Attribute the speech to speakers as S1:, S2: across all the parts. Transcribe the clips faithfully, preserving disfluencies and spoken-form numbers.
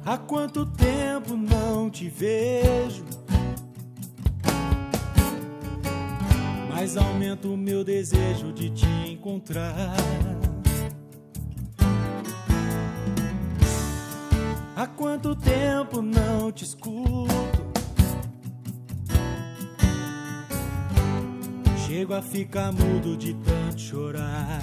S1: Há quanto tempo não te vejo, mas aumenta o meu desejo de te encontrar. Há quanto tempo não te escuto, chego a ficar mudo de tanto chorar.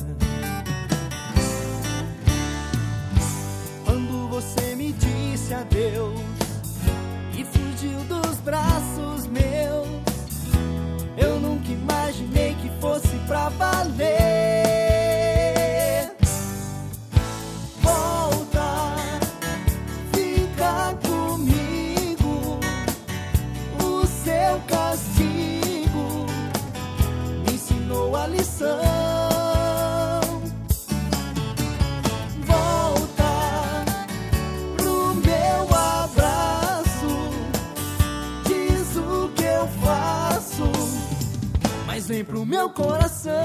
S1: Quando você me disse adeus e fugiu dos braços meus, eu nunca imaginei que fosse pra valer. Volta, fica comigo, o seu castigo me ensinou a lição. Volta pro meu abraço, diz o que eu faço, mas vem pro meu coração.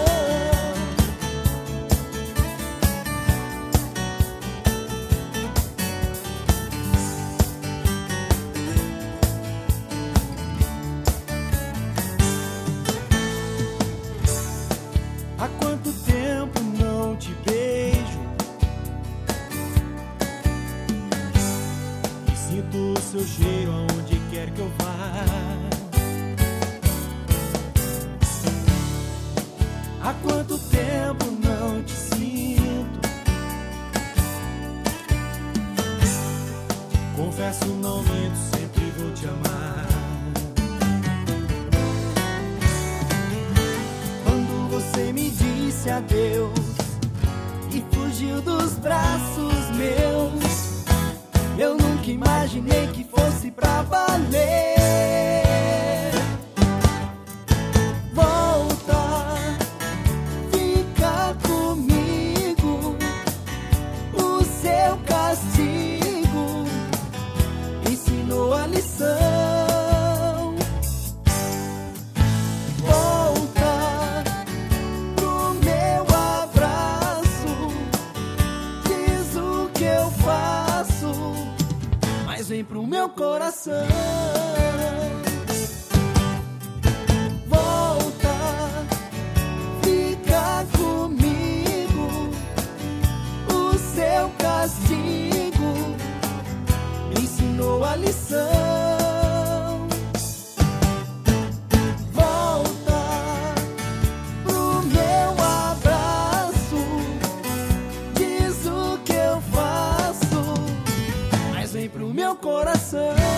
S1: Há quanto tempo não te beijo e sinto o seu cheiro aonde quer que eu vá. Há quanto tempo não te sinto, confesso, não minto, sempre vou te amar. Quando você me disse adeus e fugiu dos braços meus, eu nunca imaginei que fosse pra valer. Ensinou a lição. Volta pro meu abraço, diz o que eu faço, mas vem pro meu coração. Volta, fica comigo, o seu castigo me ensinou a lição. Volta pro meu abraço, diz o que eu faço, mas vem pro meu coração.